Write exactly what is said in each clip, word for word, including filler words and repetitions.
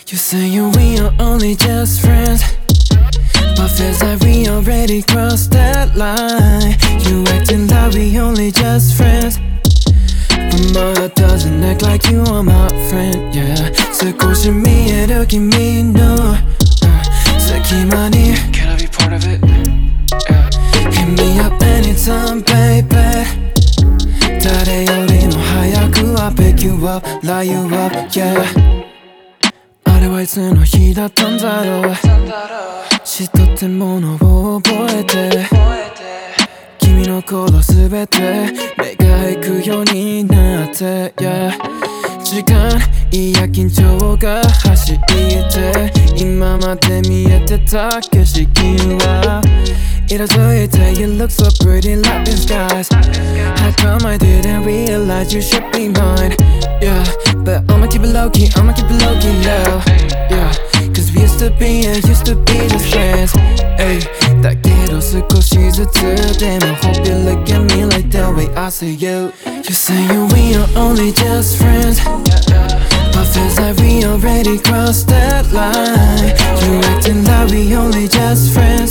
You say you we are only just friends, but feels like we already crossed that line. You acting like we only just friends, but my heart doesn't act like you are my friend, yeah. 少し見える君の、uh, 隙間に Can I be part of it? Yeah. Hit me up anytime, baby. 誰よりも早く I'll pick you up, light you up, yeah. あれはいつの日だったんだろう。しとってものを覚えて、君のことすべて目が行くようになって、yeah. 時間いや緊張が走って今まで見えてた景色は色づいて You look so pretty like these guys. How come I didn't realize you should be mine? Yeah, but I'ma keep it low key, I'ma keep it low key now. Yeah, cause we used to be and used to be just friends. Ay, だけど少しずつでも Hope you look at me like the way I see you. You say you we are only just friends, but feels like we already crossed that line. You acting like we only just friends,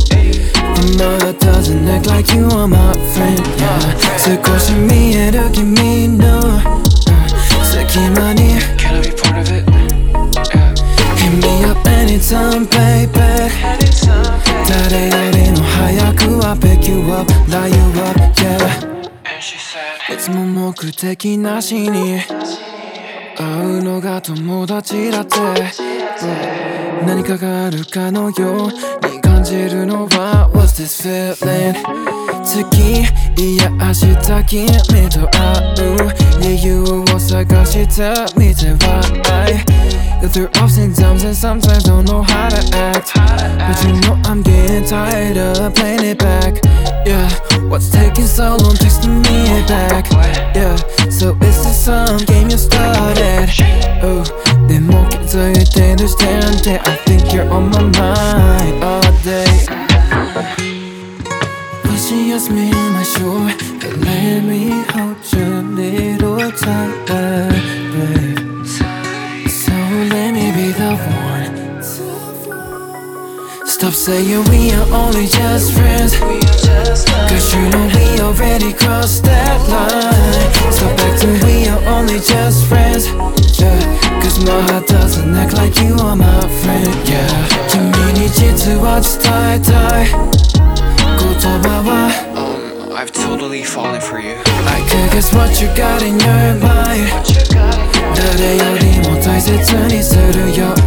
but my heart doesn't act like you are my friend, yeah. 少し見える君の、uh, 隙間に Can I be part of it? Yeah. Hit me up anytime, baby. 誰よりも早く I'll pick you up, light you up, yeah. いつも目的なしに会うのが友達だって、何かがあるかのように感じるのは What's this feeling? 次いや明日君と会う理由を探してみて Why? Go through ups and downs and sometimes don't know how to act, but you know I'm getting tired of playing it back. Yeah, what's taking so long texting me back? Yeah, so it's the some game you started. Oh, でも気づいてる時点で I think you're on my mind all day. When she asked me am I sure, but let me hold you a little tighter, babe. So let me be the one. Stop saying we are only just friends, cause you know we already crossed that line. Stop acting we are only just friends, yeah. Cause my heart doesn't act like you are my friend, yeah. 君に実は伝えたい言葉は Um, I've totally fallen for you. I could guess what you got in your mind. 誰よりも大切にするよ